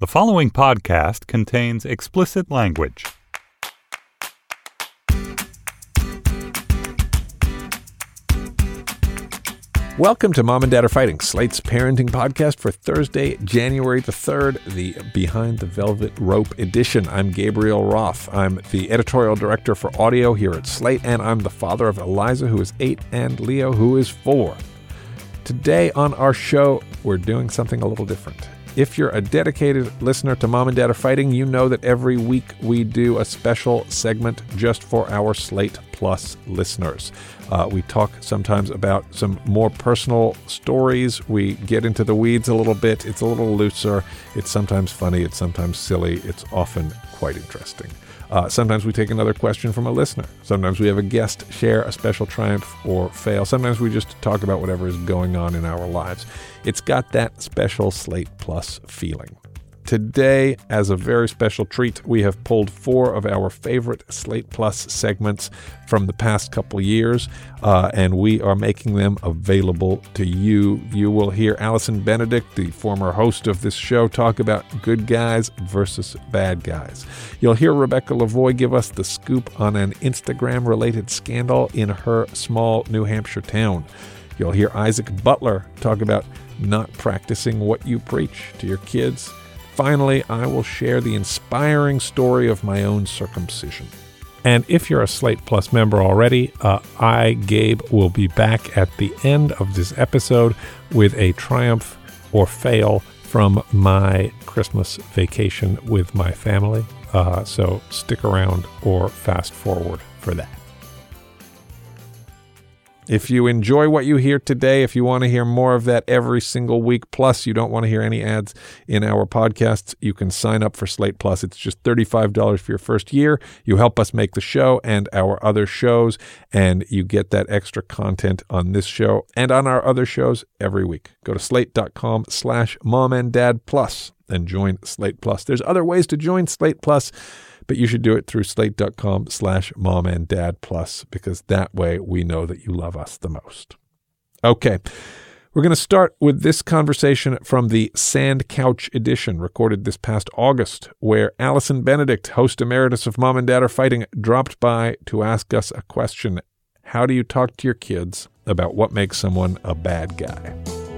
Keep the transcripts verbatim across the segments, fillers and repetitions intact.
The following podcast contains explicit language. Welcome to Mom and Dad Are Fighting, Slate's parenting podcast for Thursday, January the third, the Behind the Velvet Rope edition. I'm Gabriel Roth. I'm the editorial director for audio here at Slate, and I'm the father of Eliza, who is eight, and Leo, who is four. Today on our show, we're doing something a little different. If you're a dedicated listener to Mom and Dad Are Fighting, you know that every week we do a special segment just for our Slate Plus listeners. Uh, we talk sometimes about some more personal stories. We get into the weeds a little bit. It's a little looser. It's sometimes funny. It's sometimes silly. It's often quite interesting. Uh, sometimes we take another question from a listener. Sometimes we have a guest share a special triumph or fail. Sometimes we just talk about whatever is going on in our lives. It's got that special Slate Plus feeling. Today, as a very special treat, we have pulled four of our favorite Slate Plus segments from the past couple years, uh, and we are making them available to you. You will hear Allison Benedict, the former host of this show, talk about good guys versus bad guys. You'll hear Rebecca Lavoie give us the scoop on an Instagram-related scandal in her small New Hampshire town. You'll hear Isaac Butler talk about not practicing what you preach to your kids. Finally, I will share the inspiring story of my own circumcision. And if you're a Slate Plus member already, uh, I, Gabe, will be back at the end of this episode with a triumph or fail from my Christmas vacation with my family. Uh, so stick around or fast forward for that. If you enjoy what you hear today, if you want to hear more of that every single week, plus you don't want to hear any ads in our podcasts, you can sign up for Slate Plus. It's just thirty-five dollars for your first year. You help us make the show and our other shows, and you get that extra content on this show and on our other shows every week. Go to slate.com slash mom and dad plus and join Slate Plus. There's other ways to join Slate Plus, but you should do it through slate.com slash mom and dad plus, because that way we know that you love us the most. Okay, we're going to start with this conversation from the Sand Couch edition, recorded this past August, where Allison Benedict, host emeritus of Mom and Dad Are Fighting, dropped by to ask us a question. How do you talk to your kids about what makes someone a bad guy?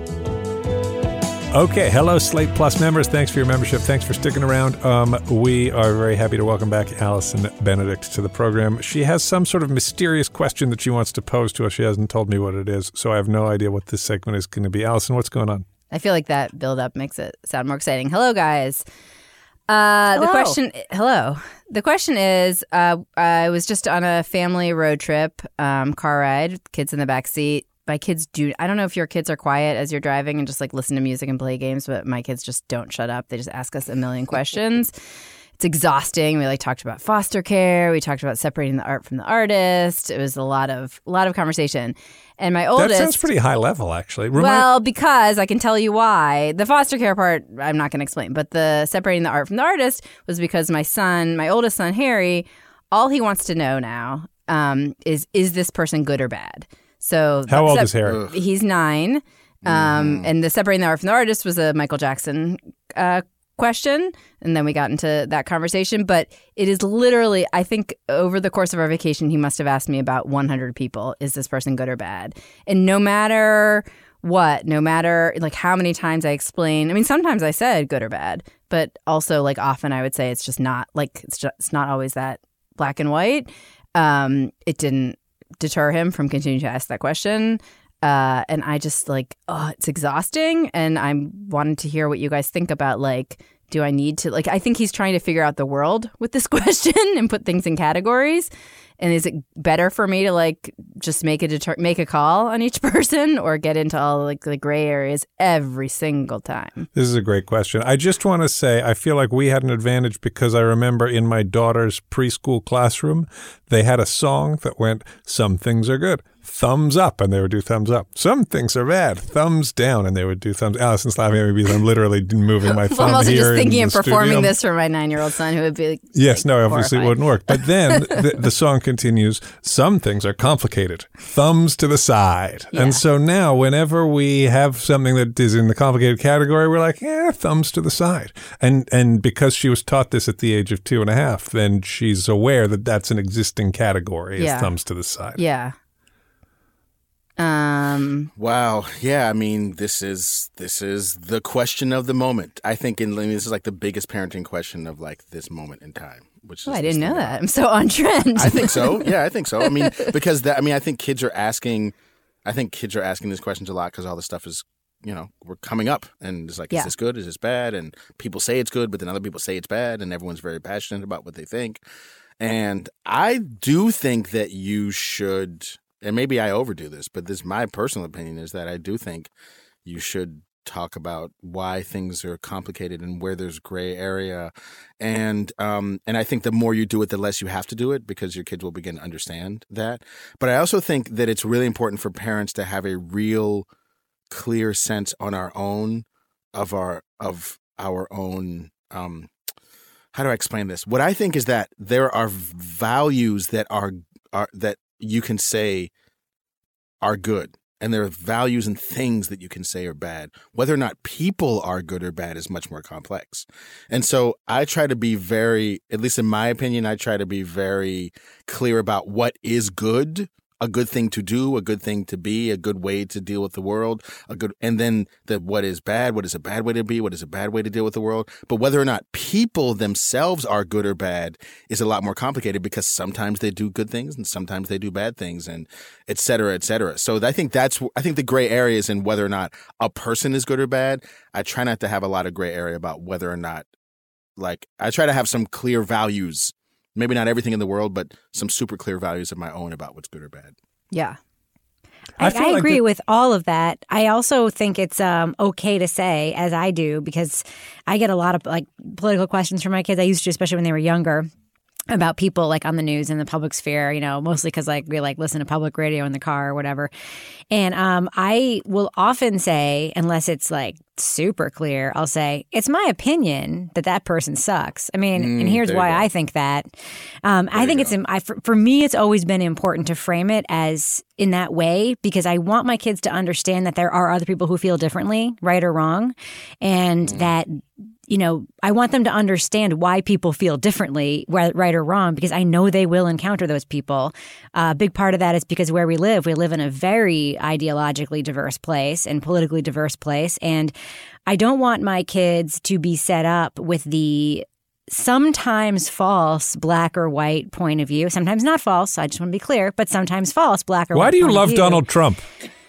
Okay, hello, Slate Plus members. Thanks for your membership. Thanks for sticking around. Um, we are very happy to welcome back Allison Benedict to the program. She has some sort of mysterious question that she wants to pose to us. She hasn't told me what it is, so I have no idea what this segment is going to be. Allison, what's going on? I feel like that build-up makes it sound more exciting. Hello, guys. Uh, hello. The question, hello. The question is, uh, I was just on a family road trip, um, car ride, kids in the back seat. My kids do, I don't know if your kids are quiet as you're driving and just like listen to music and play games, but my kids just don't shut up. They just ask us a million questions. It's exhausting. We like talked about foster care. We talked about separating the art from the artist. It was a lot of a lot of conversation. And my oldest... That sounds pretty high level, actually. Remind- well, because I can tell you why. The foster care part, I'm not going to explain. But the separating the art from the artist was because my son, my oldest son, Harry, all he wants to know now um, is, is this person good or bad? So how old sep- is Harry? He's nine. Um, mm. And the separating the art from the artist was a Michael Jackson uh, question. And then we got into that conversation. But it is literally, I think over the course of our vacation, he must have asked me about one hundred people. Is this person good or bad? And no matter what, no matter like how many times I explain, I mean, sometimes I said good or bad, but also like often I would say it's just not like it's just it's not always that black and white. Um, it didn't deter him from continuing to ask that question. Uh, and I just like, oh, it's exhausting. And I'm wanting to hear what you guys think about, like, do I need to, like, I think he's trying to figure out the world with this question and put things in categories. And is it better for me to like just make a deter- make a call on each person or get into all like the gray areas every single time? This is a great question. I just want to say I feel like we had an advantage because I remember in my daughter's preschool classroom, they had a song that went, some things are good, thumbs up, and they would do thumbs up. Some things are bad, thumbs down, and they would do thumbs. Allison's laughing at me because I'm literally moving my thumb I'm also here just thinking in of the performing studio. this for my nine-year-old son, who would be like, yes, like, no, obviously horrified. it wouldn't work. But then the, the song continues, some things are complicated, thumbs to the side. Yeah. And so now whenever we have something that is in the complicated category, we're like, eh, thumbs to the side. And and because she was taught this at the age of two and a half, then she's aware that that's an existing category, is Yeah. thumbs to the side. Yeah. Um. Wow. Yeah. I mean, this is this is the question of the moment. I think in I mean, this is like the biggest parenting question of like this moment in time. Which is Oh, I this didn't know thing that. about- I'm so on trend. I think so. Yeah, I think so. I mean, because that. I mean, I think kids are asking. I think kids are asking these questions a lot because all this stuff is, you know, we're coming up, and it's like, Yeah. is this good? Is this bad? And people say it's good, but then other people say it's bad, and everyone's very passionate about what they think. And I do think that you should, and maybe I overdo this, but this my personal opinion is that I do think you should talk about why things are complicated and where there's gray area. And um, and I think the more you do it, the less you have to do it because your kids will begin to understand that. But I also think that it's really important for parents to have a real clear sense on our own of our of our own um, how do I explain this? What I think is that there are values that are are that you can say are good. And there are values and things that you can say are bad. Whether or not people are good or bad is much more complex. And so I try to be very, at least in my opinion, I try to be very clear about what is good, a good thing to do, a good thing to be, a good way to deal with the world, a good, and then the what is bad, what is a bad way to be, what is a bad way to deal with the world. But whether or not people themselves are good or bad is a lot more complicated because sometimes they do good things and sometimes they do bad things, and et cetera, et cetera. So I think that's, I think the gray area is in whether or not a person is good or bad. I try not to have a lot of gray area about whether or not, like, I try to have some clear values. Maybe not everything in the world, but some super clear values of my own about what's good or bad. Yeah. I, I feel I like agree the- with all of that. I also think it's um, okay to say, as I do, because I get a lot of like political questions from my kids. I used to, especially when they were younger, about people like on the news in the public sphere, you know, mostly because like we like listen to public radio in the car or whatever. And um, I will often say, unless it's like super clear, I'll say, it's my opinion that that person sucks. I mean, Mm, and here's there you why go. I think that. Um, I think you it's, I, for, for me, it's always been important to frame it as in that way because I want my kids to understand that there are other people who feel differently, right or wrong, and Mm. that, you know, I want them to understand why people feel differently, whe- right or wrong, because I know they will encounter those people. Uh, a big part of that is because where we live, we live in a very ideologically diverse place and politically diverse place. And I don't want my kids to be set up with the sometimes false black or white point of view. Sometimes not false, I just want to be clear, but sometimes false black or white Why do you point of love view. Donald Trump?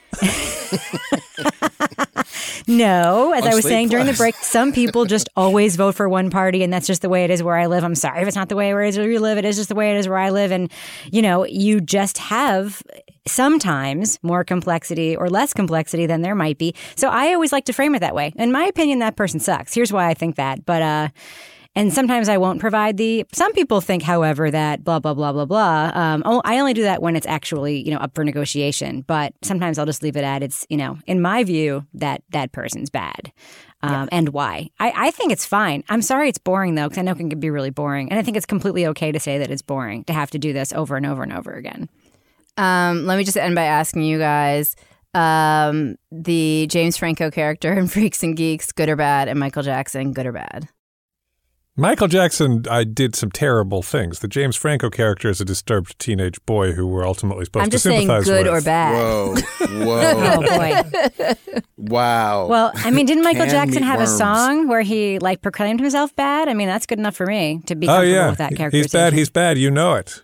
No, as On I was Slate saying during the Plus. break, some people just always vote for one party, and that's just the way it is where I live. I'm sorry if it's not the way it is where you live. It is just the way it is where I live. And, you know, you just have sometimes more complexity or less complexity than there might be. So I always like to frame it that way. In my opinion, that person sucks. Here's why I think that. But, uh, and sometimes I won't provide the. Some people think, however, that blah blah blah blah blah. Um, oh, I only do that when it's actually, you know, up for negotiation. But sometimes I'll just leave it at it's, you know, in my view, that that person's bad, um, and why. I, I think it's fine. I'm sorry it's boring though, because I know it can be really boring, and I think it's completely okay to say that it's boring to have to do this over and over and over again. Um, let me just end by asking you guys um, the James Franco character in Freaks and Geeks, good or bad, and Michael Jackson, good or bad? Michael Jackson, I did some terrible things. The James Franco character is a disturbed teenage boy who we're ultimately supposed I'm to just saying sympathize good with. or bad. Whoa. Oh Whoa. boy. Wow. Well, I mean, didn't Michael Can Jackson meet have worms. a song where he like proclaimed himself bad? I mean, that's good enough for me to be Oh, comfortable yeah. with that He's characterization. bad, he's bad, you know it.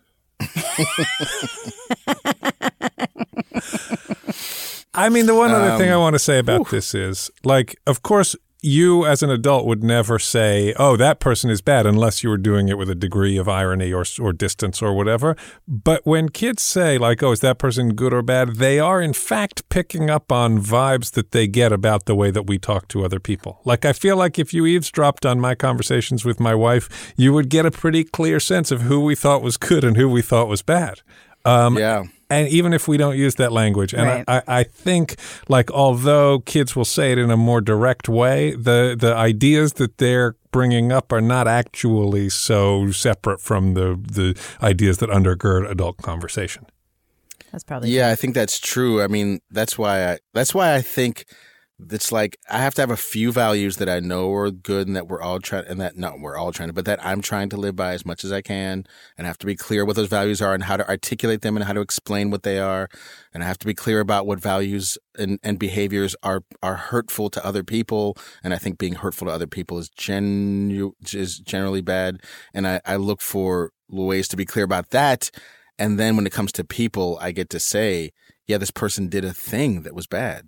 I mean, the one other Um, thing I want to say about this is, like, of course, you as an adult would never say, oh, that person is bad, unless you were doing it with a degree of irony or or distance or whatever. But when kids say, like, oh, is that person good or bad, they are, in fact, picking up on vibes that they get about the way that we talk to other people. Like, I feel like if you eavesdropped on my conversations with my wife, you would get a pretty clear sense of who we thought was good and who we thought was bad. Um, yeah. And even if we don't use that language, and Right. I, I, I think, like, although kids will say it in a more direct way, the, the ideas that they're bringing up are not actually so separate from the, the ideas that undergird adult conversation. That's probably Yeah, I think that's true. I mean, that's why I that's why I think it's like I have to have a few values that I know are good and that we're all trying and that not we're all trying to, but that I'm trying to live by as much as I can, and I have to be clear what those values are and how to articulate them and how to explain what they are, and I have to be clear about what values and, and behaviors are are hurtful to other people, and I think being hurtful to other people is genu- is generally bad, and I, I look for ways to be clear about that. And then when it comes to people, I get to say, yeah, this person did a thing that was bad.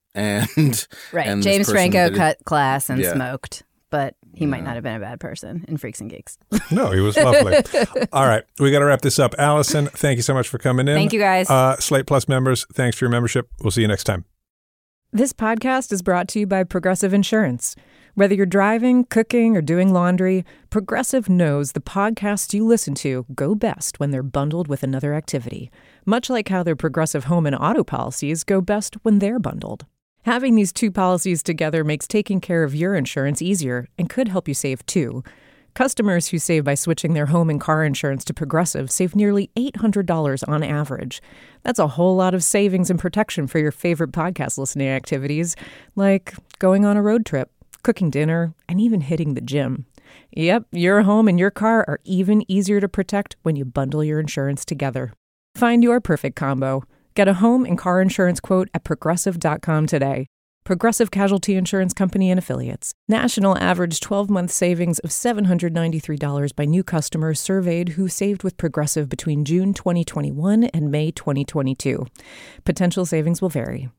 And right. and this James person Franco did it- cut class and Yeah. smoked, but he might Yeah. not have been a bad person in Freaks and Geeks. No, he was lovely. All right. We got to wrap this up. Allison, thank you so much for coming in. Thank you, guys. Uh, Slate Plus members, thanks for your membership. We'll see you next time. This podcast is brought to you by Progressive Insurance. Whether you're driving, cooking, or doing laundry, Progressive knows the podcasts you listen to go best when they're bundled with another activity, much like how their Progressive home and auto policies go best when they're bundled. Having these two policies together makes taking care of your insurance easier and could help you save too. Customers who save by switching their home and car insurance to Progressive save nearly eight hundred dollars on average. That's a whole lot of savings and protection for your favorite podcast listening activities, like going on a road trip, cooking dinner, and even hitting the gym. Yep, your home and your car are even easier to protect when you bundle your insurance together. Find your perfect combo. Get a home and car insurance quote at progressive dot com today. Progressive Casualty Insurance Company and Affiliates. National average twelve-month savings of seven hundred ninety-three dollars by new customers surveyed who saved with Progressive between June twenty twenty-one and May twenty twenty-two. Potential savings will vary.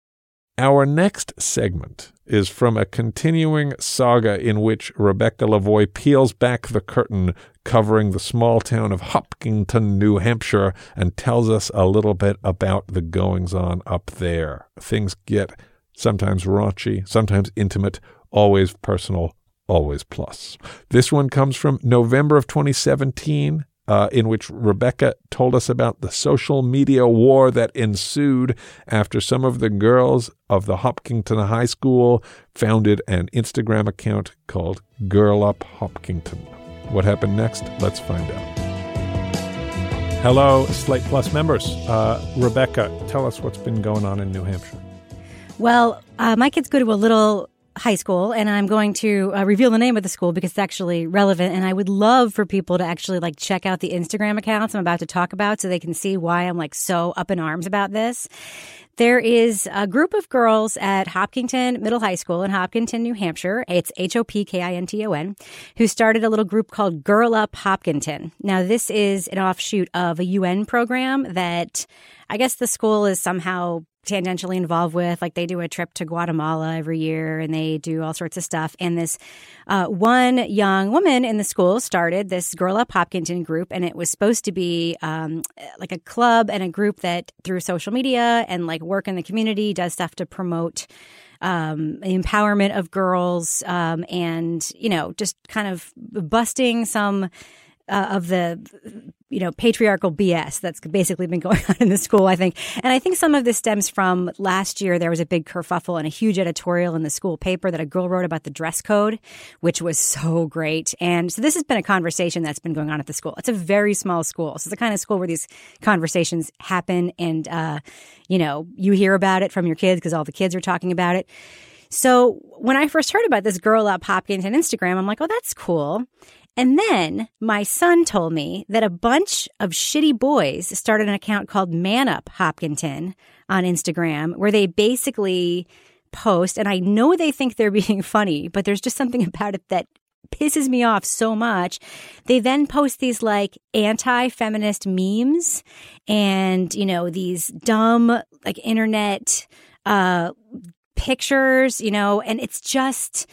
Our next segment is from a continuing saga in which Rebecca Lavoie peels back the curtain covering the small town of Hopkinton, New Hampshire, and tells us a little bit about the goings-on up there. Things get sometimes raunchy, sometimes intimate, always personal, always plus. This one comes from November of twenty seventeen, Uh, in which Rebecca told us about the social media war that ensued after some of the girls of the Hopkinton High School founded an Instagram account called Girl Up Hopkinton. What happened next? Let's find out. Hello, Slate Plus members. Uh, Rebecca, tell us what's been going on in New Hampshire. Well, uh, my kids go to a little high school, and I'm going to uh, reveal the name of the school because it's actually relevant. And I would love for people to actually like check out the Instagram accounts I'm about to talk about so they can see why I'm like so up in arms about this. There is a group of girls at Hopkinton Middle High School in Hopkinton, New Hampshire. It's H O P K I N T O N, who started a little group called Girl Up Hopkinton. Now, this is an offshoot of a U N program that I guess the school is somehow tangentially involved with. Like they do a trip to Guatemala every year and they do all sorts of stuff. And this uh, one young woman in the school started this Girl Up Hopkinton group, and it was supposed to be um, like a club and a group that through social media and like work in the community does stuff to promote um, empowerment of girls um, and, you know, just kind of busting some Uh, of the, you know, patriarchal B S that's basically been going on in the school, I think. And I think some of this stems from last year. There was a big kerfuffle and a huge editorial in the school paper that a girl wrote about the dress code, which was so great. And so this has been a conversation that's been going on at the school. It's a very small school. So it's the kind of school where these conversations happen and, uh, you know, you hear about it from your kids because all the kids are talking about it. So when I first heard about this Girl Up Hopkinton Instagram, I'm like, oh, that's cool. And then my son told me that a bunch of shitty boys started an account called Man Up Hopkinton on Instagram, where they basically post, and I know they think they're being funny, but there's just something about it that pisses me off so much. They then post these like anti-feminist memes and, you know, these dumb like internet uh, pictures, you know, and it's just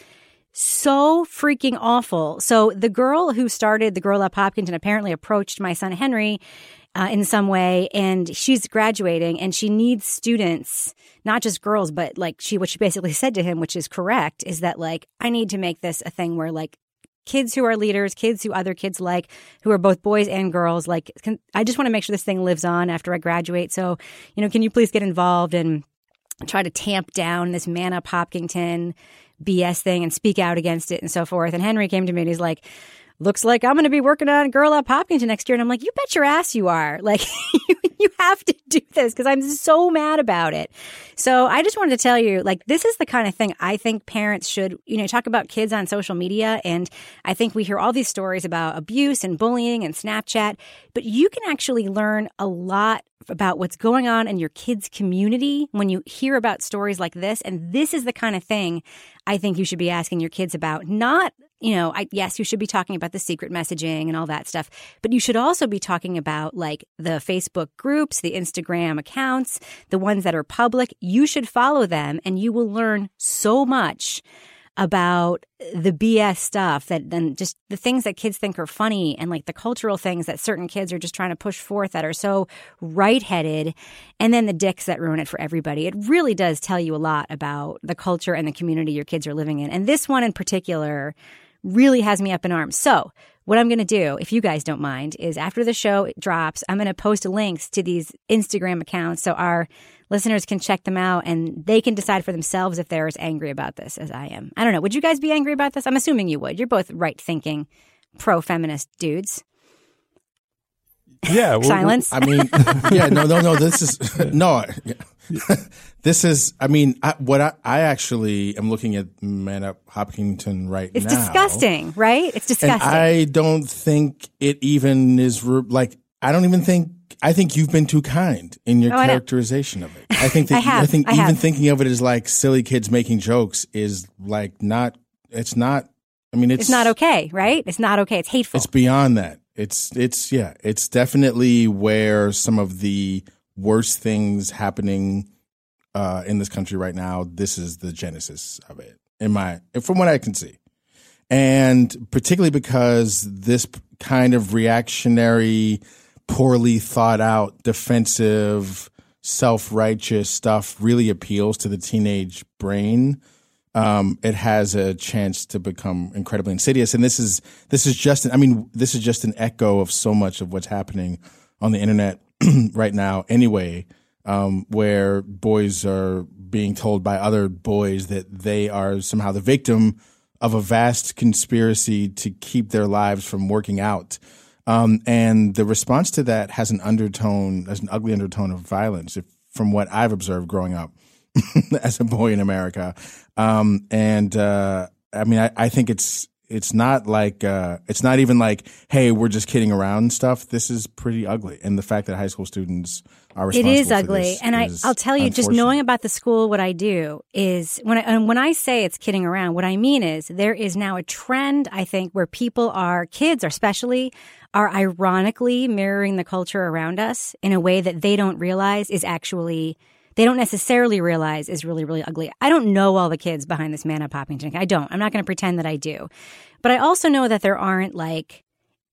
so freaking awful. So the girl who started the Girl Up Hopkinton apparently approached my son Henry uh, in some way, and she's graduating and she needs students, not just girls, but like she, what she basically said to him, which is correct, is that like, I need to make this a thing where like kids who are leaders, kids who other kids like, who are both boys and girls. Like, can, I just want to make sure this thing lives on after I graduate. So, you know, can you please get involved and try to tamp down this Man Up Hopkinton B S thing and speak out against it and so forth. And Henry came to me and he's like, looks like I'm going to be working on Girl Up Hopkinton next year. And I'm like, you bet your ass you are. Like, you, you have to do this because I'm so mad about it. So I just wanted to tell you, like, this is the kind of thing I think parents should, you know, talk about kids on social media. And I think we hear all these stories about abuse and bullying and Snapchat, but you can actually learn a lot about what's going on in your kids' community when you hear about stories like this. And this is the kind of thing I think you should be asking your kids about. Not, you know, I, yes, you should be talking about the secret messaging and all that stuff, but you should also be talking about like the Facebook groups, the Instagram accounts, the ones that are public. You should follow them and you will learn so much about the B S stuff that then just the things that kids think are funny and like the cultural things that certain kids are just trying to push forth that are so right-headed, and then the dicks that ruin it for everybody. It really does tell you a lot about the culture and the community your kids are living in. And this one in particular really has me up in arms. So what I'm going to do, if you guys don't mind, is after the show drops, I'm going to post links to these Instagram accounts so our listeners can check them out and they can decide for themselves if they're as angry about this as I am. I don't know. Would you guys be angry about this? I'm assuming you would. You're both right-thinking, pro-feminist dudes. Yeah. Well, Silence. I mean, yeah, no, no, no. This is no. This is. I mean, I, what I, I actually am looking at Man Up Hopkinton right it's now. It's disgusting, right? It's disgusting. And I don't think it even is re- like. I don't even think. I think you've been too kind in your oh, characterization of it. I think that. I, have, I think I even have. thinking of it as like silly kids making jokes is like not. It's not. I mean, it's, it's not okay, right? It's not okay. It's hateful. It's beyond that. It's it's yeah. It's definitely where some of the worst things happening uh, in this country right now. This is the genesis of it, in my from what I can see, and particularly because this kind of reactionary, poorly thought out, defensive, self-righteous stuff really appeals to the teenage brain. Um, it has a chance to become incredibly insidious. And this is, this is just, I mean, this is just an echo of so much of what's happening on the internet right now anyway, um, where boys are being told by other boys that they are somehow the victim of a vast conspiracy to keep their lives from working out. Um, and the response to that has an undertone, has an ugly undertone of violence, if, from what I've observed growing up as a boy in America. Um, and, uh, I mean, I, I think it's, it's not like, uh, it's not even like, hey, we're just kidding around and stuff. This is pretty ugly. And the fact that high school students are responsible It is for ugly. this And I, is I'll tell you, just knowing about the school, what I do is when I, and when I say it's kidding around, what I mean is there is now a trend, I think, where people are, kids especially, are ironically mirroring the culture around us in a way that they don't realize is actually they don't necessarily realize is really, really ugly. I don't know all the kids behind this Man Up Hopkinton. I don't. I'm not going to pretend that I do. But I also know that there aren't like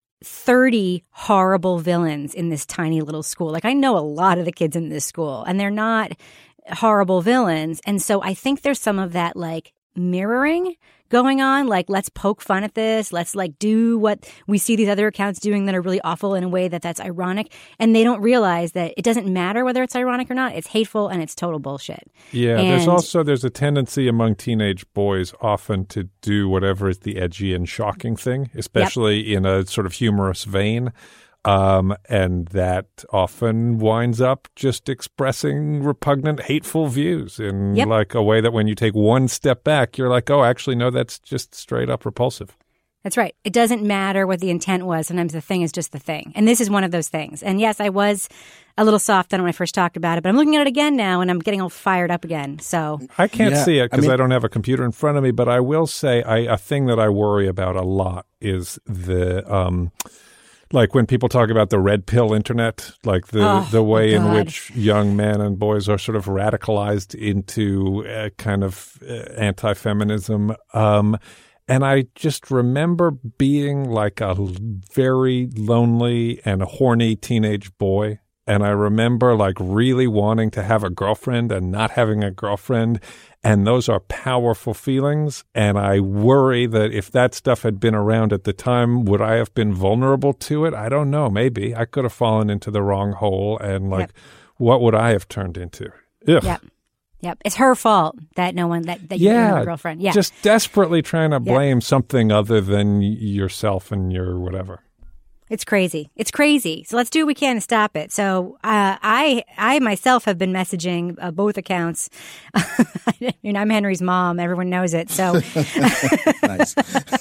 thirty horrible villains in this tiny little school. Like I know a lot of the kids in this school and they're not horrible villains. And so I think there's some of that like mirroring going on. Like, let's poke fun at this. Let's like do what we see these other accounts doing that are really awful in a way that that's ironic. And they don't realize that it doesn't matter whether it's ironic or not. It's hateful and it's total bullshit. Yeah, and, there's also, there's a tendency among teenage boys often to do whatever is the edgy and shocking thing, especially yep. in a sort of humorous vein. Um, and that often winds up just expressing repugnant, hateful views in yep. like a way that when you take one step back, you're like, oh, actually, no, that's just straight up repulsive. That's right. It doesn't matter what the intent was. Sometimes the thing is just the thing. And this is one of those things. And yes, I was a little soft on it when I first talked about it, but I'm looking at it again now and I'm getting all fired up again. So I can't yeah, see it because I, mean, I don't have a computer in front of me, but I will say I, a thing that I worry about a lot is the um, – like when people talk about the red pill internet, like the, oh, the way oh in which young men and boys are sort of radicalized into a kind of uh, anti-feminism. Um, and I just remember being like a very lonely and horny teenage boy And I remember like really wanting to have a girlfriend and not having a girlfriend. And those are powerful feelings. And I worry that if that stuff had been around at the time, would I have been vulnerable to it? I don't know. Maybe I could have fallen into the wrong hole. And like, Yep. what would I have turned into? Ugh. Yep. Yep. It's her fault that no one, that, that you Yeah, didn't have a girlfriend. Yeah. Just desperately trying to Yeah. blame something other than yourself and your whatever. It's crazy. It's crazy. So let's do what we can to stop it. So uh, I, I myself have been messaging uh, both accounts. I mean, I'm Henry's mom. Everyone knows it. So, Nice.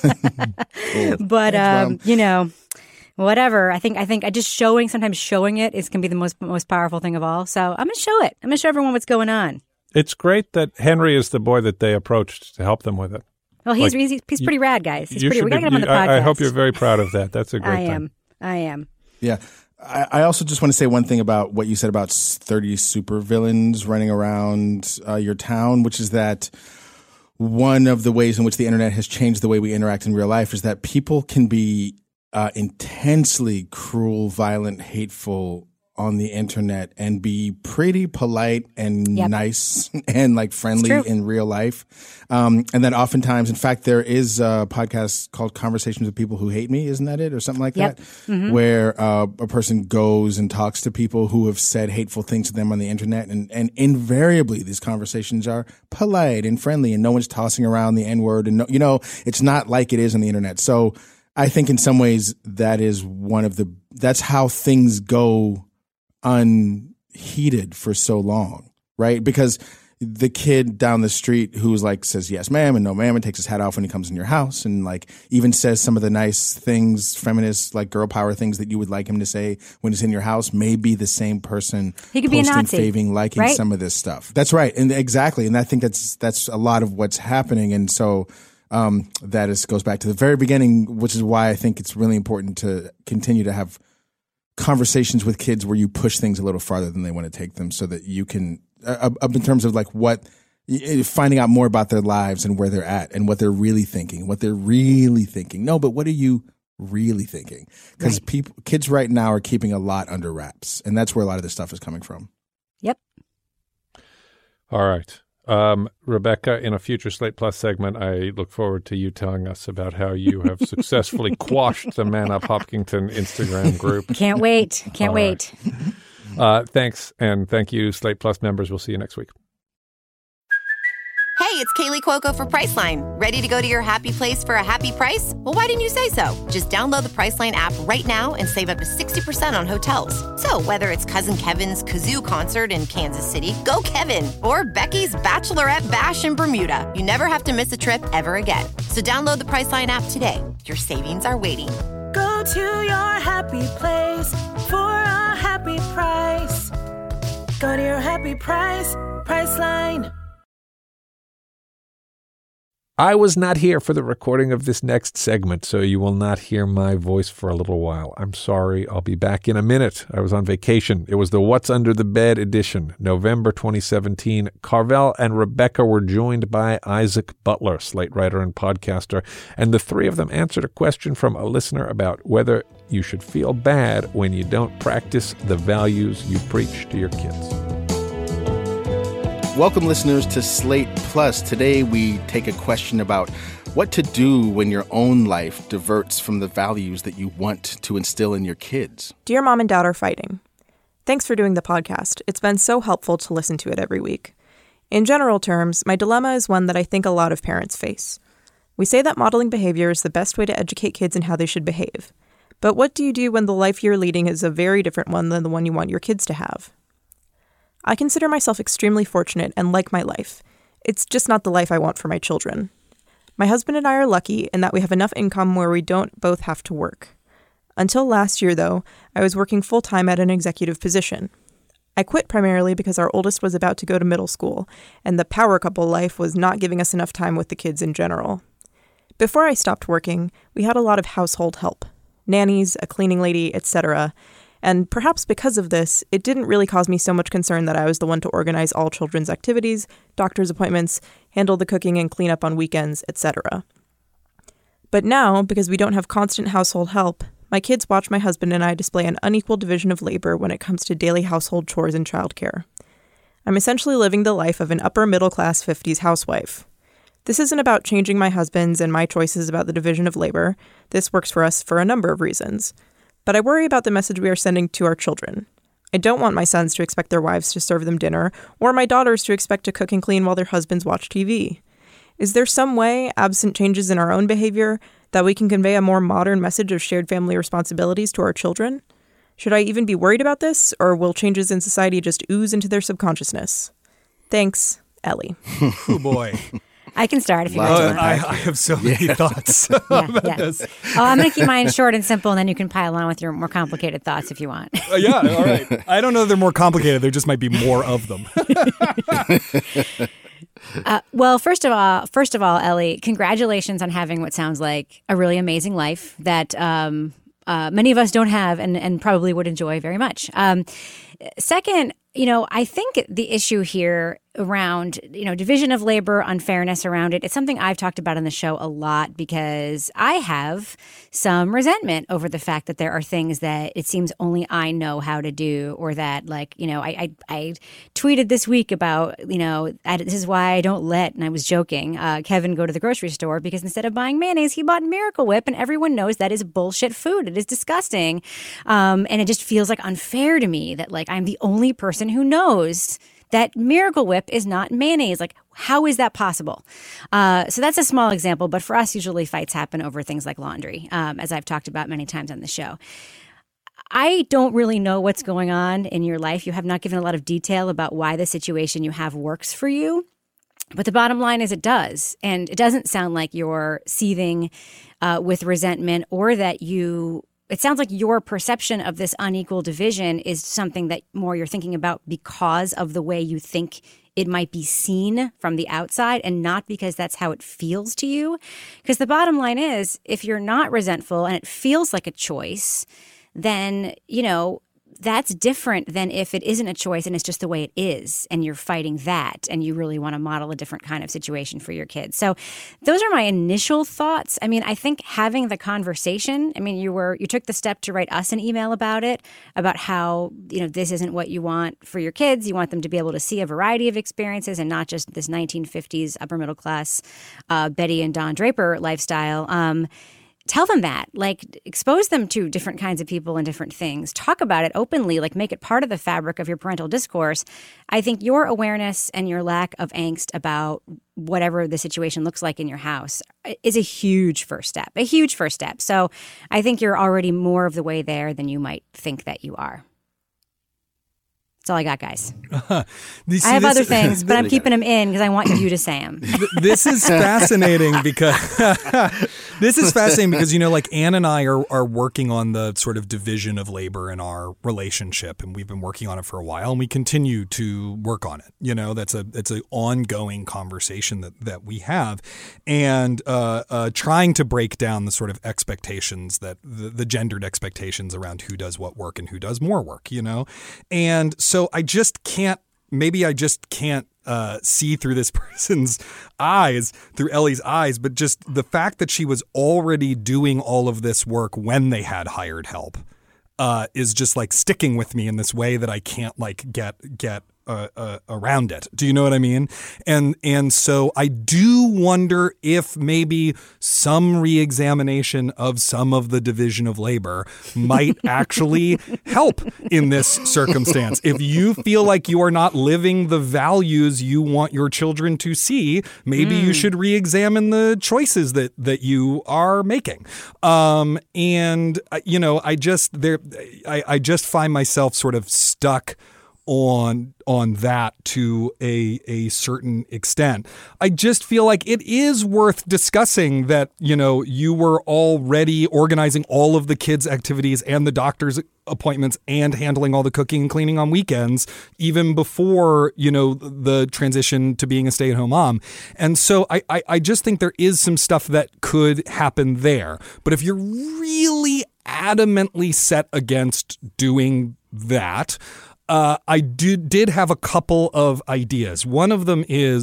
Cool. but Thanks, um, Mom. you know, whatever. I think I think I just showing sometimes showing it is can be the most most powerful thing of all. So I'm gonna show it. I'm gonna show everyone what's going on. It's great that Henry is the boy that they approached to help them with it. Well, he's Like, he's, he's pretty rad, guys. He's You pretty. should We gotta be- get him on the you- I- podcast. I hope you're very proud of that. That's a great I thing. am. I am. Yeah. I, I also just want to say one thing about what you said about thirty supervillains running around uh, your town, which is that one of the ways in which the internet has changed the way we interact in real life is that people can be uh, intensely cruel, violent, hateful on the internet and be pretty polite and Yep. nice and like friendly true. in real life. Um, and then oftentimes, in fact, there is a podcast called Conversations with People Who Hate Me. Isn't that it? Or something like Yep. that, where uh, a person goes and talks to people who have said hateful things to them on the internet. And, and invariably, these conversations are polite and friendly and no one's tossing around the N word. And, no, you know, it's not like it is on the internet. So I think in some ways that is one of the, that's how things go unheeded for so long, right? Because the kid down the street who's like says yes ma'am and no ma'am and takes his hat off when he comes in your house and like even says some of the nice things, feminist like girl power things that you would like him to say when he's in your house may be the same person He could be a posting, Nazi, faving, liking right? some of this stuff. That's right. And exactly. And I think that's that's a lot of what's happening. And so um, that is goes back to the very beginning, which is why I think it's really important to continue to have conversations with kids where you push things a little farther than they want to take them so that you can, uh, up in terms of like what, finding out more about their lives and where they're at and what they're really thinking, what they're really thinking. No, but what are you really thinking? Because Right. people, kids right now are keeping a lot under wraps, and that's where a lot of this stuff is coming from. Yep. All right. Um, Rebecca, in a future Slate Plus segment, I look forward to you telling us about how you have successfully quashed the Man Up Hopkinton Instagram group. Can't wait. Can't All wait. Uh, thanks, and thank you, Slate Plus members. We'll see you next week. Hey, it's Kaylee Cuoco for Priceline. Ready to go to your happy place for a happy price? Well, why didn't you say so? Just download the Priceline app right now and save up to sixty percent on hotels. So whether it's Cousin Kevin's Kazoo Concert in Kansas City, go Kevin, or Becky's Bachelorette Bash in Bermuda, you never have to miss a trip ever again. So download the Priceline app today. Your savings are waiting. Go to your happy place for a happy price. Go to your happy price, Priceline. I was not here for the recording of this next segment, so you will not hear my voice for a little while. I'm sorry. I'll be back in a minute. I was on vacation. It was the What's Under the Bed edition, November twenty seventeen. Carvel and Rebecca were joined by Isaac Butler, Slate writer and podcaster, and the three of them answered a question from a listener about whether you should feel bad when you don't practice the values you preach to your kids. Welcome, listeners, to Slate Plus. Today, we take a question about what to do when your own life diverts from the values that you want to instill in your kids. Dear Mom and Dad Are Fighting. Thanks for doing the podcast. It's been so helpful to listen to it every week. In general terms, my dilemma is one that I think a lot of parents face. We say that modeling behavior is the best way to educate kids in how they should behave. But what do you do when the life you're leading is a very different one than the one you want your kids to have? I consider myself extremely fortunate and like my life. It's just not the life I want for my children. My husband and I are lucky in that we have enough income where we don't both have to work. Until last year, though, I was working full-time at an executive position. I quit primarily because our oldest was about to go to middle school, and the power couple life was not giving us enough time with the kids in general. Before I stopped working, we had a lot of household help, nannies, a cleaning lady, et cetera, and perhaps because of this, it didn't really cause me so much concern that I was the one to organize all children's activities, doctor's appointments, handle the cooking and clean up on weekends, et cetera. But now, because we don't have constant household help, My kids watch my husband and I display an unequal division of labor when it comes to daily household chores and childcare. I'm essentially living the life of an upper-middle-class fifties housewife. This isn't about changing my husband's and my choices about the division of labor. This works for us for a number of reasons. But I worry about the message we are sending to our children. I don't want my sons to expect their wives to serve them dinner, or my daughters to expect to cook and clean while their husbands watch T V. Is there some way, absent changes in our own behavior, that we can convey a more modern message of shared family responsibilities to our children? Should I even be worried about this, or will changes in society just ooze into their subconsciousness? Thanks, Ellie. Oh, boy. I can start if you Oh, guys want. I, I have so many Yeah. thoughts Yeah, about yeah. this. Oh, I'm going to keep mine short and simple, and then you can pile on with your more complicated thoughts if you want. Uh, yeah, all right. I don't know if they're more complicated. There just might be more of them. Uh, well, first of all, first of all, Ellie, congratulations on having what sounds like a really amazing life that um, uh, many of us don't have and, and probably would enjoy very much. Um, second, you know, I think the issue here around, you know, division of labor, unfairness around it, it's something I've talked about on the show a lot because I have some resentment over the fact that there are things that it seems only I know how to do, or that, like, you know, I I, I tweeted this week about, you know, I, this is why I don't let, and I was joking, uh, Kevin go to the grocery store because instead of buying mayonnaise, he bought Miracle Whip, and everyone knows that is bullshit food. It is disgusting. Um, and it just feels like unfair to me that, like, I'm the only person who knows that Miracle Whip is not mayonnaise. Like, how is that possible? Uh, so that's a small example, but for us, usually fights happen over things like laundry, um, as I've talked about many times on the show. I don't really know what's going on in your life. You have not given a lot of detail about why the situation you have works for you. But the bottom line is it does. And it doesn't sound like you're seething uh, with resentment, or that you... It sounds like your perception of this unequal division is something that more you're thinking about because of the way you think it might be seen from the outside, and not because that's how it feels to you. Because the bottom line is, if you're not resentful and it feels like a choice, then, you know, that's different than if it isn't a choice and it's just the way it is, and you're fighting that, and you really want to model a different kind of situation for your kids. So those are my initial thoughts. I mean, I think having the conversation, I mean, you were, you took the step to write us an email about it, about how, you know, this isn't what you want for your kids. You want them to be able to see a variety of experiences and not just this nineteen fifties upper middle class uh, Betty and Don Draper lifestyle. Um, Tell them that, like, expose them to different kinds of people and different things. Talk about it openly, like, make it part of the fabric of your parental discourse. I think your awareness and your lack of angst about whatever the situation looks like in your house is a huge first step, a huge first step. So I think you're already more of the way there than you might think that you are. That's all I got, guys. Uh, you see, I have this- other things, but I'm keeping them in because I want you to say them. Th- This is fascinating because this is fascinating because, you know, like, Ann and I are, are working on the sort of division of labor in our relationship, and we've been working on it for a while, and we continue to work on it. You know, that's a it's an ongoing conversation that, that we have, and uh, uh, trying to break down the sort of expectations that the, the gendered expectations around who does what work and who does more work, you know, and so I just can't. Maybe I just can't uh, see through this person's eyes, through Ellie's eyes, but just the fact that she was already doing all of this work when they had hired help uh, is just, like, sticking with me in this way that I can't, like, get get uh, uh, around it. Do you know what I mean? And and so I do wonder if maybe some reexamination of some of the division of labor might actually help in this circumstance. If you feel like you are not living the values you want your children to see, maybe mm. you should reexamine the choices that that you are making. Um, and you know, I just there, I, I just find myself sort of stuck on on that to a a certain extent. I just feel like it is worth discussing that, you know, you were already organizing all of the kids' activities and the doctor's appointments and handling all the cooking and cleaning on weekends, even before, you know, the transition to being a stay-at-home mom. And so I, I, I just think there is some stuff that could happen there. But if you're really adamantly set against doing that, Uh, I did, did have a couple of ideas. One of them is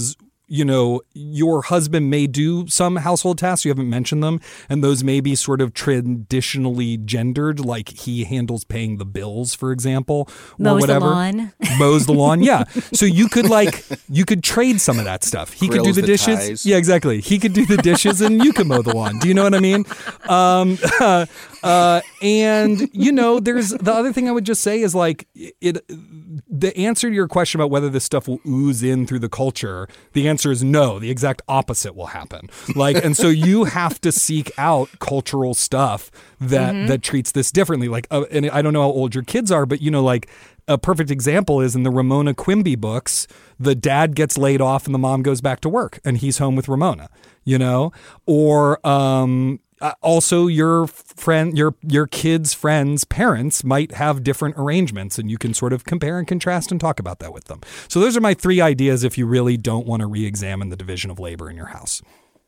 you know, your husband may do some household tasks. You haven't mentioned them. And those may be sort of traditionally gendered, like he handles paying the bills, for example, or Mows whatever. the lawn. Mows the lawn. Yeah. So you could like, you could trade some of that stuff. He could do Grills the, the dishes. ties. Yeah, exactly. He could do the dishes and you could mow the lawn. Do you know what I mean? Um, uh, uh, and, you know, there's the other thing I would just say is like it, the answer to your question about whether this stuff will ooze in through the culture, the answer is no. The exact opposite will happen. Like, and so you have to seek out cultural stuff that mm-hmm. that treats this differently. Like, uh, and I don't know how old your kids are, but you know, like a perfect example is in the Ramona Quimby books, the dad gets laid off and the mom goes back to work and he's home with Ramona, you know, or, um, Uh, also, your friend, your your kids' friends' parents might have different arrangements, and you can sort of compare and contrast and talk about that with them. So those are my three ideas if you really don't want to re-examine the division of labor in your house.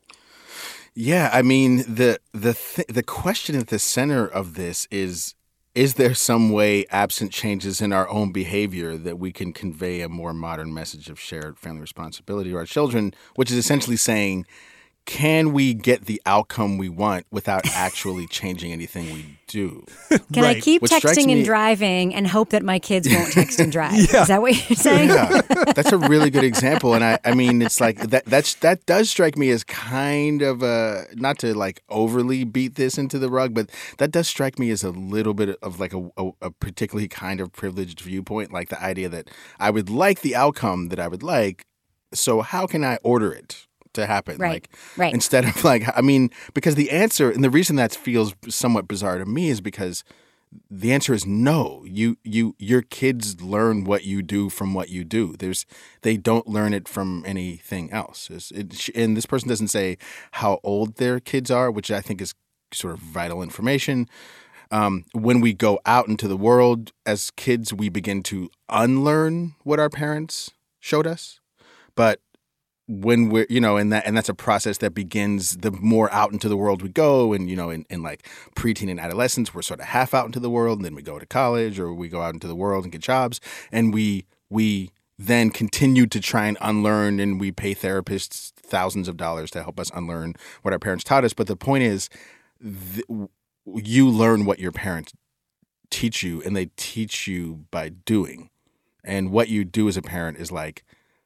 Yeah, I mean, the the th- the question at the center of this is, is there some way, absent changes in our own behavior, that we can convey a more modern message of shared family responsibility to our children, which is essentially saying, can we get the outcome we want without actually changing anything we do? Can Right. I keep Which strikes texting and me- driving and hope that my kids won't text and drive? Yeah. Is that what you're saying? Yeah, that's a really good example, and I, I mean, it's like that. That's that does strike me as kind of a, not to like overly beat this into the rug, but that does strike me as a little bit of like a, a, a particularly kind of privileged viewpoint, like the idea that I would like the outcome that I would like, so how can I order it to happen? Right, Like, right. instead of like, I mean, because the answer, and the reason that feels somewhat bizarre to me is because the answer is no. You, you, your kids learn what you do from what you do. There's, they don't learn it from anything else. It's, it, and this person doesn't say how old their kids are, which I think is sort of vital information. Um, when we go out into the world as kids, we begin to unlearn what our parents showed us. But when we're, you know, and that, and that's a process that begins the more out into the world we go. And, you know, in, in like preteen and adolescence, we're sort of half out into the world, and then we go to college or we go out into the world and get jobs. And we, we then continue to try and unlearn, and we pay therapists thousands of dollars to help us unlearn what our parents taught us. But the point is, th- you learn what your parents teach you, and they teach you by doing. And what you do as a parent is like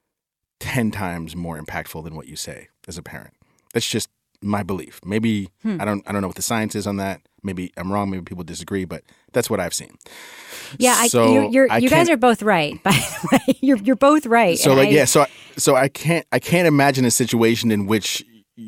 ten times more impactful than what you say as a parent. That's just my belief. Maybe hmm. I don't I don't know what the science is on that. Maybe I'm wrong. Maybe people disagree, but that's what I've seen. Yeah, so I, you're, you're, I you guys are both right. By the way, you're you're both right. So and like I, yeah, so I, so I can't I can't imagine a situation in which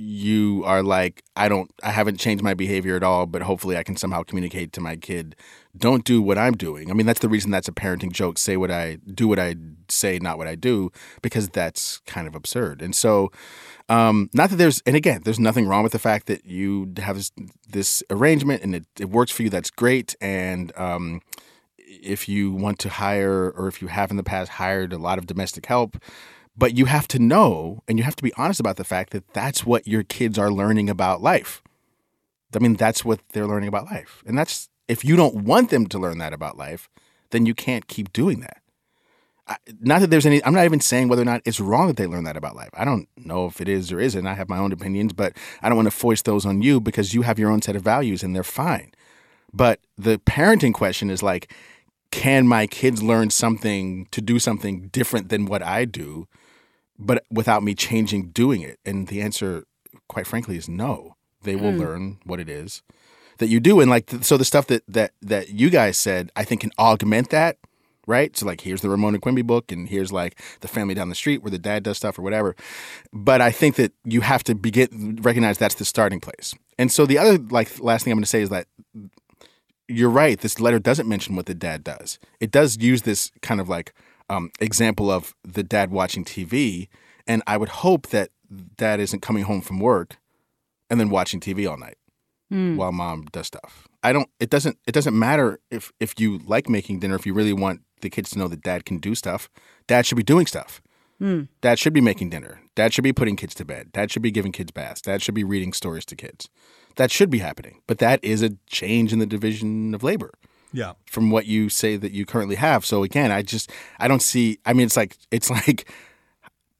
you are like, I don't I haven't changed my behavior at all, but hopefully I can somehow communicate to my kid, don't do what I'm doing. I mean, that's the reason that's a parenting joke. Say what I do, what I say, not what I do, because that's kind of absurd. And so, um, not that there's, and again, there's nothing wrong with the fact that you have this, this arrangement and it, it works for you. That's great. And um, if you want to hire, or if you have in the past hired a lot of domestic help, but you have to know, and you have to be honest about the fact that that's what your kids are learning about life. I mean, that's what they're learning about life. And that's, if you don't want them to learn that about life, then you can't keep doing that. I, not that there's any, I'm not even saying whether or not it's wrong that they learn that about life. I don't know if it is or isn't. I have my own opinions, but I don't want to foist those on you because you have your own set of values and they're fine. But the parenting question is like, can my kids learn something to do something different than what I do, but without me changing doing it? And the answer, quite frankly, is no. They will mm. learn what it is that you do. And like, so the stuff that, that, that you guys said, I think can augment that, right? So like, here's the Ramona Quimby book, and here's like the family down the street where the dad does stuff or whatever. But I think that you have to begin, recognize that's the starting place. And so the other like last thing I'm going to say is that you're right. This letter doesn't mention what the dad does. It does use this kind of like um, example of the dad watching T V. And I would hope that dad isn't coming home from work and then watching T V all night mm. while mom does stuff. I don't, it doesn't, it doesn't matter if, if you like making dinner, if you really want the kids to know that dad can do stuff, dad should be doing stuff. Mm. Dad should be making dinner. Dad should be putting kids to bed. Dad should be giving kids baths. Dad should be reading stories to kids. That should be happening. But that is a change in the division of labor. Yeah. From what you say that you currently have. So again, I just, I don't see, I mean, it's like, it's like,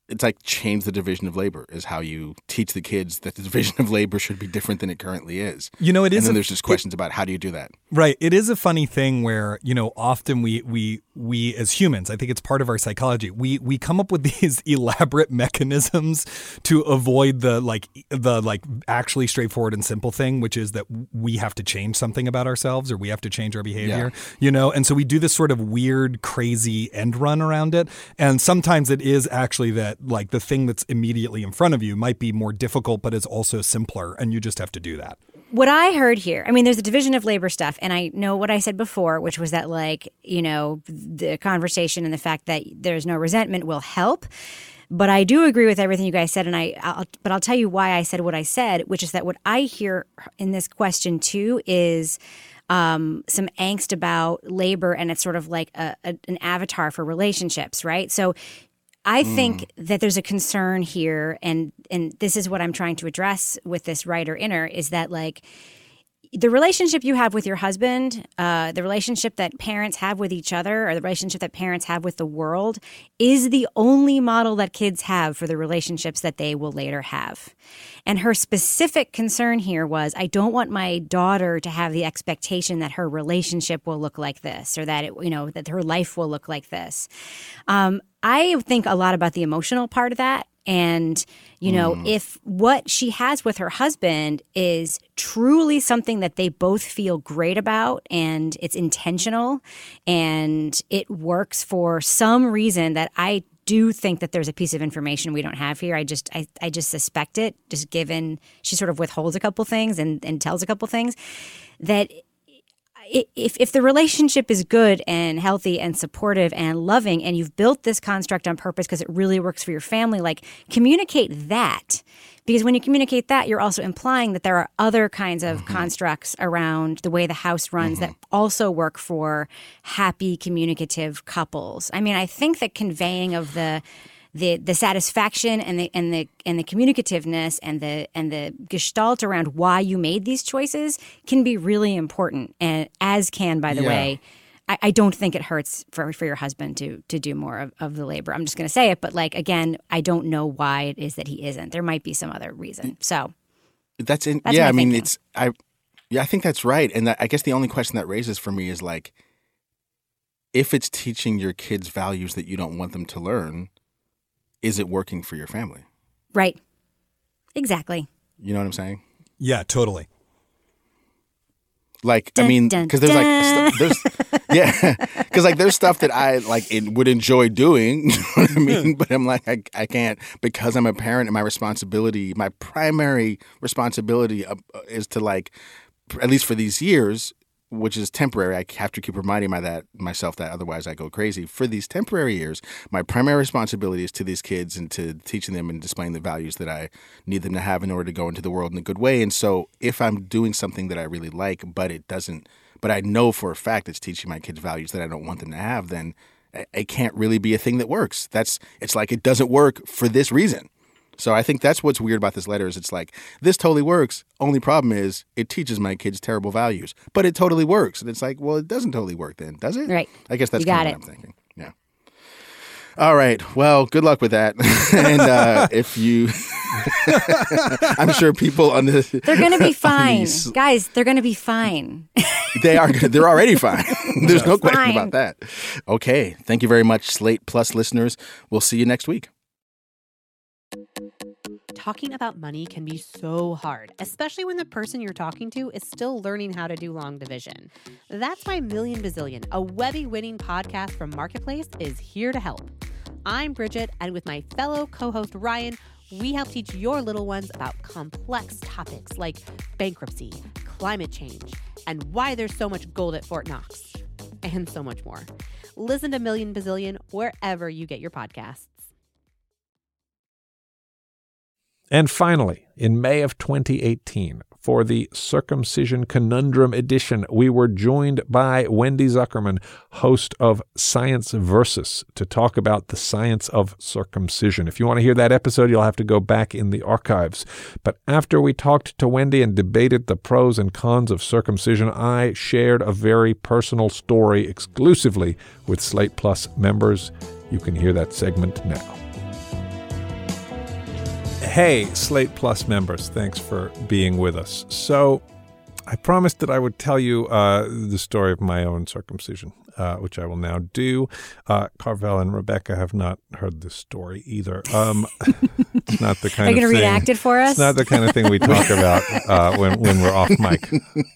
it's like change the division of labor is how you teach the kids that the division of labor should be different than it currently is. You know, it is. And then a, there's just questions it, about how do you do that? Right. It is a funny thing where, you know, often we we we as humans, I think it's part of our psychology. We we come up with these elaborate mechanisms to avoid the like the like actually straightforward and simple thing, which is that we have to change something about ourselves or we have to change our behavior. Yeah. You know, and so we do this sort of weird, crazy end run around it. And sometimes it is actually that like the thing that's immediately in front of you might be more difficult, but is also simpler. And you just have to do that. What I heard here, I mean, there's a division of labor stuff. And I know what I said before, which was that like, you know, the conversation and the fact that there's no resentment will help. But I do agree with everything you guys said. And I, I'll, but I'll tell you why I said what I said, which is that what I hear in this question too is Um, some angst about labor, and it's sort of like a, a, an avatar for relationships, right? So I mm. think that there's a concern here, and and this is what I'm trying to address with this writer inner, is that like the relationship you have with your husband, uh, the relationship that parents have with each other, or the relationship that parents have with the world is the only model that kids have for the relationships that they will later have. And her specific concern here was, I don't want my daughter to have the expectation that her relationship will look like this, or that it, you know, that her life will look like this. Um, I think a lot about the emotional part of that. And, you know, mm. if what she has with her husband is truly something that they both feel great about, and it's intentional and it works for some reason that I do think that there's a piece of information we don't have here. I just I, I just suspect it, just given she sort of withholds a couple things and, and tells a couple things, that if if the relationship is good and healthy and supportive and loving, and you've built this construct on purpose because it really works for your family, like communicate that. Because when you communicate that, you're also implying that there are other kinds of mm-hmm. constructs around the way the house runs mm-hmm. that also work for happy, communicative couples. I mean, I think that conveying of the the the satisfaction and the and the and the communicativeness and the and the gestalt around why you made these choices can be really important, and as can, by the yeah. way, I, I don't think it hurts for for your husband to to do more of, of the labor. I'm just going to say it, but like again, I don't know why it is that he isn't. There might be some other reason. So that's in that's yeah. I mean, thinking. it's I yeah, I think that's right. And that, I guess the only question that raises for me is like, if it's teaching your kids values that you don't want them to learn, is it working for your family? Right. Exactly. You know what I'm saying? Yeah, totally. Like, dun, I mean, because there's like, st- there's, yeah, because like there's stuff that I like it would enjoy doing, you know what I mean? But I'm like, I, I can't, because I'm a parent and my responsibility, my primary responsibility uh, is to like, at least for these years, which is temporary. I have to keep reminding my that myself that otherwise I go crazy. For these temporary years, my primary responsibility is to these kids and to teaching them and displaying the values that I need them to have in order to go into the world in a good way. And so if I'm doing something that I really like, but it doesn't, but I know for a fact it's teaching my kids values that I don't want them to have, then it can't really be a thing that works. That's, it's like it doesn't work for this reason. So I think that's what's weird about this letter is it's like, this totally works. Only problem is it teaches my kids terrible values. But it totally works. And it's like, well, it doesn't totally work then, does it? Right. I guess that's you got kind it. of what I'm thinking. Yeah. All right. Well, good luck with that. and uh, if you – I'm sure people on this – They're going to be fine. These, Guys, they're going to be fine. they are. They're already fine. There's no question fine. about that. Okay. Thank you very much, Slate Plus listeners. We'll see you next week. Talking about money can be so hard, especially when the person you're talking to is still learning how to do long division. That's why Million Bazillion, a Webby-winning podcast from Marketplace, is here to help. I'm Bridget, and with my fellow co-host Ryan, we help teach your little ones about complex topics like bankruptcy, climate change, and why there's so much gold at Fort Knox, and so much more. Listen to Million Bazillion wherever you get your podcasts. And finally, in May of twenty eighteen, for the Circumcision Conundrum edition, we were joined by Wendy Zuckerman, host of Science Versus, to talk about the science of circumcision. If you want to hear that episode, you'll have to go back in the archives. But after we talked to Wendy and debated the pros and cons of circumcision, I shared a very personal story exclusively with Slate Plus members. You can hear that segment now. Hey, Slate Plus members, thanks for being with us. So I promised that I would tell you uh, the story of my own circumcision, uh, which I will now do. Uh, Carvel and Rebecca have not heard this story either. Um, it's not the kind Are you of going to thing, reenact it for us? It's not the kind of thing we talk about uh, when, when we're off mic.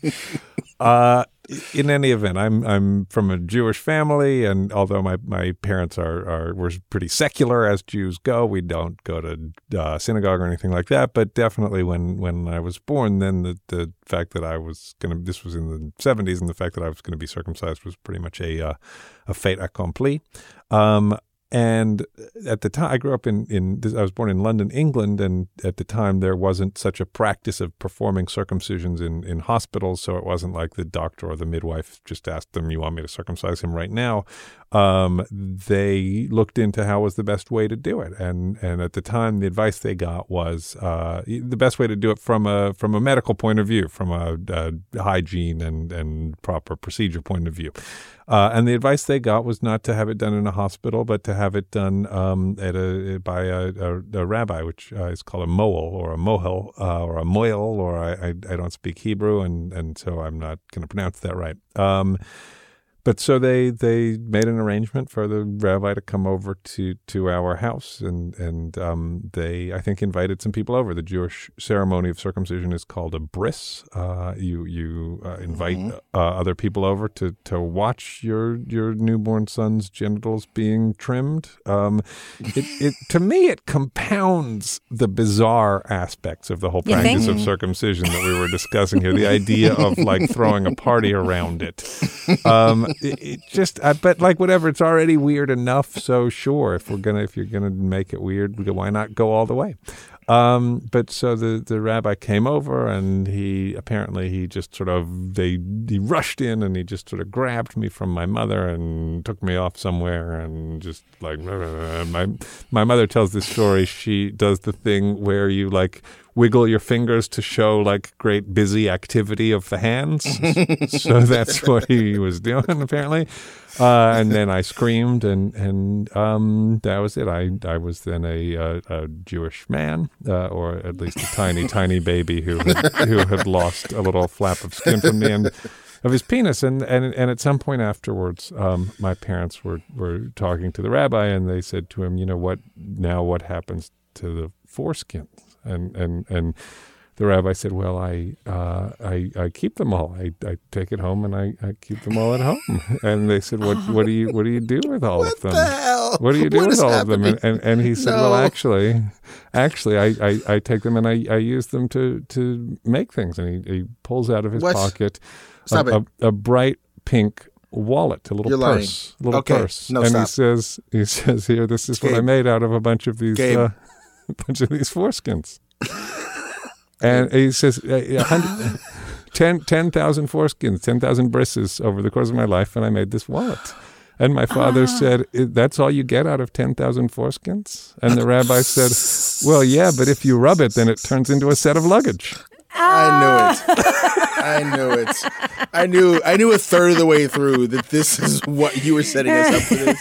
Uh, in any event, I'm I'm from a Jewish family, and although my, my parents are, are were pretty secular as Jews go, we don't go to uh, synagogue or anything like that. But definitely, when, when I was born, then the, the fact that I was going to this was in the seventies, and the fact that I was going to be circumcised was pretty much a uh, a fait accompli. Um, And at the time, I grew up in, in, I was born in London, England, and at the time there wasn't such a practice of performing circumcisions in, in hospitals, so it wasn't like the doctor or the midwife just asked them, you want me to circumcise him right now? Um, they looked into how was the best way to do it. And and at the time, the advice they got was uh, the best way to do it from a from a medical point of view, from a, a hygiene and, and proper procedure point of view. Uh, and the advice they got was not to have it done in a hospital, but to have it done um, at a by a, a, a rabbi, which uh, is called a mohel or a mohel uh, or a moel, or I, I, I don't speak Hebrew, and, and so I'm not going to pronounce that right. Um, But so they, they made an arrangement for the rabbi to come over to, to our house, and and um, they I think invited some people over. The Jewish ceremony of circumcision is called a bris. Uh, you you uh, invite mm-hmm. uh, other people over to, to watch your your newborn son's genitals being trimmed. Um, it, it to me it compounds the bizarre aspects of the whole practice of circumcision that we were discussing here. The idea of like throwing a party around it. Um, It, it just, I, but like whatever, it's already weird enough. So sure, if we're gonna, if you're gonna make it weird, why not go all the way? Um, but so the, the rabbi came over, and he apparently he just sort of they he rushed in, and he just sort of grabbed me from my mother and took me off somewhere, and just like my my mother tells this story. She does the thing where you like wiggle your fingers to show like great busy activity of the hands. So that's what he was doing apparently. Uh, and then I screamed, and and um, that was it. I I was then a a, a Jewish man, uh, or at least a tiny tiny baby who had, who had lost a little flap of skin from the end of his penis. And and and at some point afterwards, um, my parents were were talking to the rabbi, and they said to him, you know what? Now what happens to the foreskins? And and and the rabbi said, well, I uh, I, I keep them all. I, I take it home, and I, I keep them all at home. And they said, what what do you what do you do with all what of them? The hell? What do you do what with all happening? of them? And, and and he said, no. well, actually, actually, I, I, I take them and I, I use them to, to make things. And he, he pulls out of his what? pocket Stop a, it. a, a bright pink wallet, a little You're purse, lying. a little okay. purse. No, and stop. he says, he says, here, this is Gabe. what I made out of a bunch of these, Gabe. uh, a bunch of these foreskins. And he says, uh, ten thousand foreskins, ten thousand brisses over the course of my life, and I made this wallet. And my father ah. said, that's all you get out of ten thousand foreskins? And the rabbi said, well, yeah, but if you rub it, then it turns into a set of luggage. I knew it. I knew it. I knew I knew a third of the way through that this is what you were setting us up for this.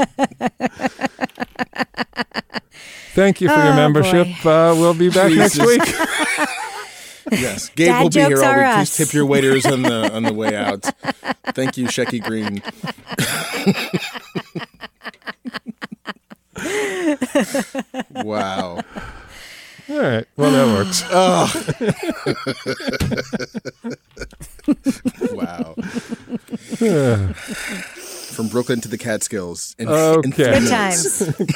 Thank you for oh, your membership. Uh, we'll be back Jesus. next week. Yes, Gabe Dad will be here all week. Us. Please tip your waiters on the on the way out. Thank you, Shecky Green. Wow. All right. Well, that works. Oh. Wow. From Brooklyn to the Catskills. In, okay. in Good times.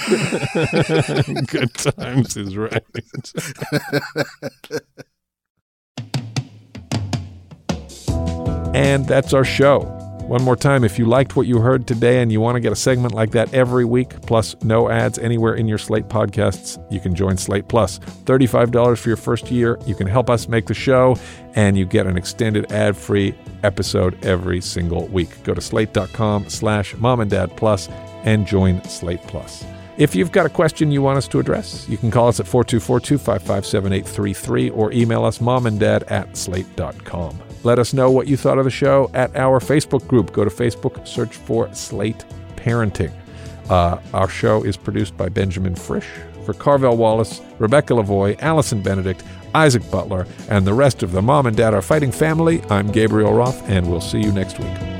Good times is right. And that's our show. One more time, if you liked what you heard today and you want to get a segment like that every week, plus no ads anywhere in your Slate podcasts, you can join Slate Plus. thirty-five dollars for your first year. You can help us make the show, and you get an extended ad-free episode every single week. Go to slate.com slash mom and dad plus and join Slate Plus. If you've got a question you want us to address, you can call us at four two four, two five five, seven eight three three or email us momanddad at slate dot com. Let us know what you thought of the show at our Facebook group. Go to Facebook, search for Slate Parenting. Uh, our show is produced by Benjamin Frisch. For Carvel Wallace, Rebecca Lavoie, Allison Benedict, Isaac Butler, and the rest of the Mom and Dad Are Fighting family, I'm Gabriel Roth, and we'll see you next week.